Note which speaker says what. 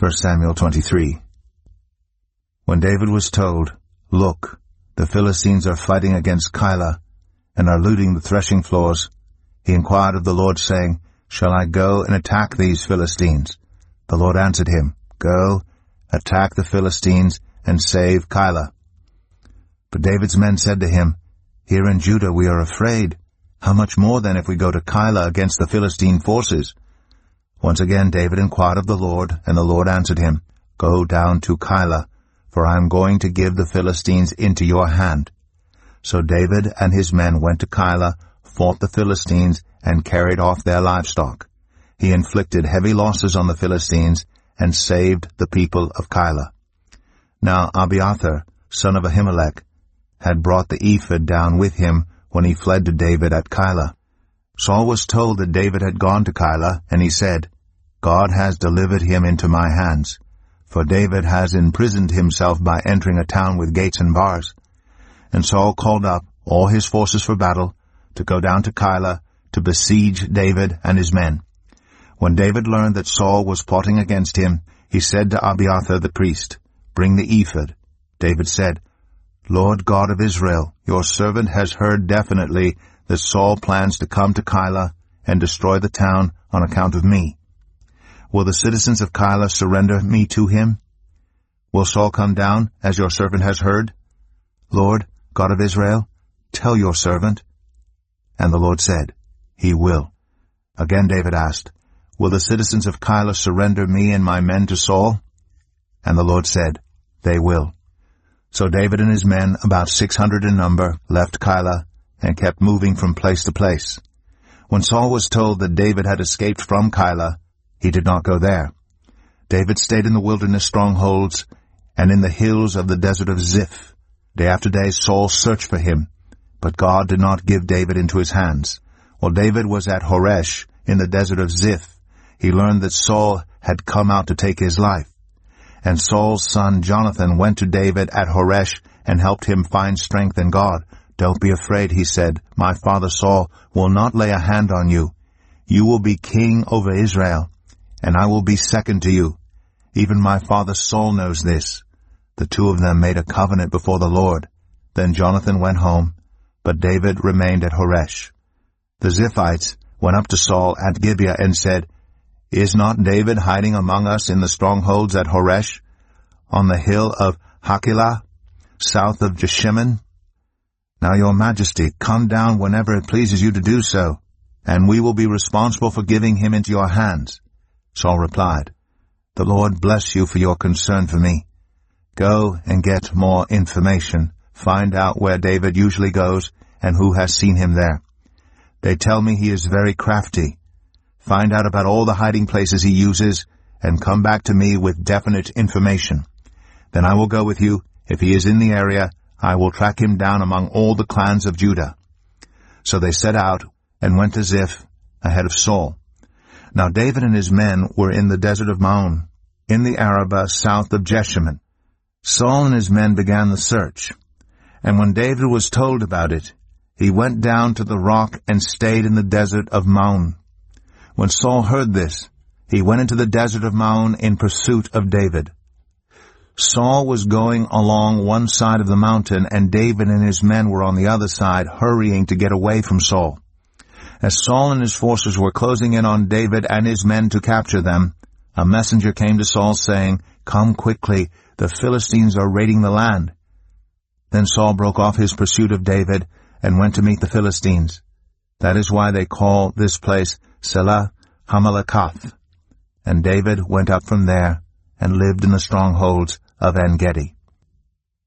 Speaker 1: 1 Samuel 23. When David was told, "Look, the Philistines are fighting against Keilah, and are looting the threshing floors," he inquired of the Lord, saying, "Shall I go and attack these Philistines?" The Lord answered him, "Go, attack the Philistines, and save Keilah." But David's men said to him, "Here in Judah we are afraid. How much more then if we go to Keilah against the Philistine forces?" Once again David inquired of the Lord, and the Lord answered him, "Go down to Keilah, for I am going to give the Philistines into your hand." So David and his men went to Keilah, fought the Philistines, and carried off their livestock. He inflicted heavy losses on the Philistines, and saved the people of Keilah. Now Abiathar, son of Ahimelech, had brought the ephod down with him when he fled to David at Keilah. Saul was told that David had gone to Keilah, and he said, "God has delivered him into my hands, for David has imprisoned himself by entering a town with gates and bars." And Saul called up all his forces for battle, to go down to Keilah, to besiege David and his men. When David learned that Saul was plotting against him, he said to Abiathar the priest, "Bring the ephod." David said, "Lord God of Israel, your servant has heard definitely that Saul plans to come to Keilah and destroy the town on account of me. Will the citizens of Keilah surrender me to him? Will Saul come down, as your servant has heard? Lord, God of Israel, tell your servant." And the Lord said, "He will." Again David asked, "Will the citizens of Keilah surrender me and my men to Saul?" And the Lord said, "They will." So David and his men, about 600 in number, left Keilah and kept moving from place to place. When Saul was told that David had escaped from Keilah, he did not go there. David stayed in the wilderness strongholds and in the hills of the desert of Ziph. Day after day Saul searched for him, but God did not give David into his hands. While David was at Horesh in the desert of Ziph, he learned that Saul had come out to take his life. And Saul's son Jonathan went to David at Horesh and helped him find strength in God. "Don't be afraid," he said. "My father Saul will not lay a hand on you. You will be king over Israel, and I will be second to you. Even my father Saul knows this." The two of them made a covenant before the Lord. Then Jonathan went home, but David remained at Horesh. The Ziphites went up to Saul at Gibeah and said, "Is not David hiding among us in the strongholds at Horesh, on the hill of Hachilah, south of Jeshimon? Now your majesty, come down whenever it pleases you to do so, and we will be responsible for giving him into your hands." Saul replied, "The Lord bless you for your concern for me. Go and get more information. Find out where David usually goes and who has seen him there. They tell me he is very crafty. Find out about all the hiding places he uses, and come back to me with definite information. Then I will go with you. If he is in the area, I will track him down among all the clans of Judah." So they set out and went to Ziph ahead of Saul. Now David and his men were in the desert of Maon, in the Arabah south of Jeshimon. Saul and his men began the search. And when David was told about it, he went down to the rock and stayed in the desert of Maon. When Saul heard this, he went into the desert of Maon in pursuit of David. Saul was going along one side of the mountain, and David and his men were on the other side, hurrying to get away from Saul. As Saul and his forces were closing in on David and his men to capture them, a messenger came to Saul saying, "Come quickly, the Philistines are raiding the land." Then Saul broke off his pursuit of David and went to meet the Philistines. That is why they call this place Selah Hamalekath. And David went up from there and lived in the strongholds of En-Gedi.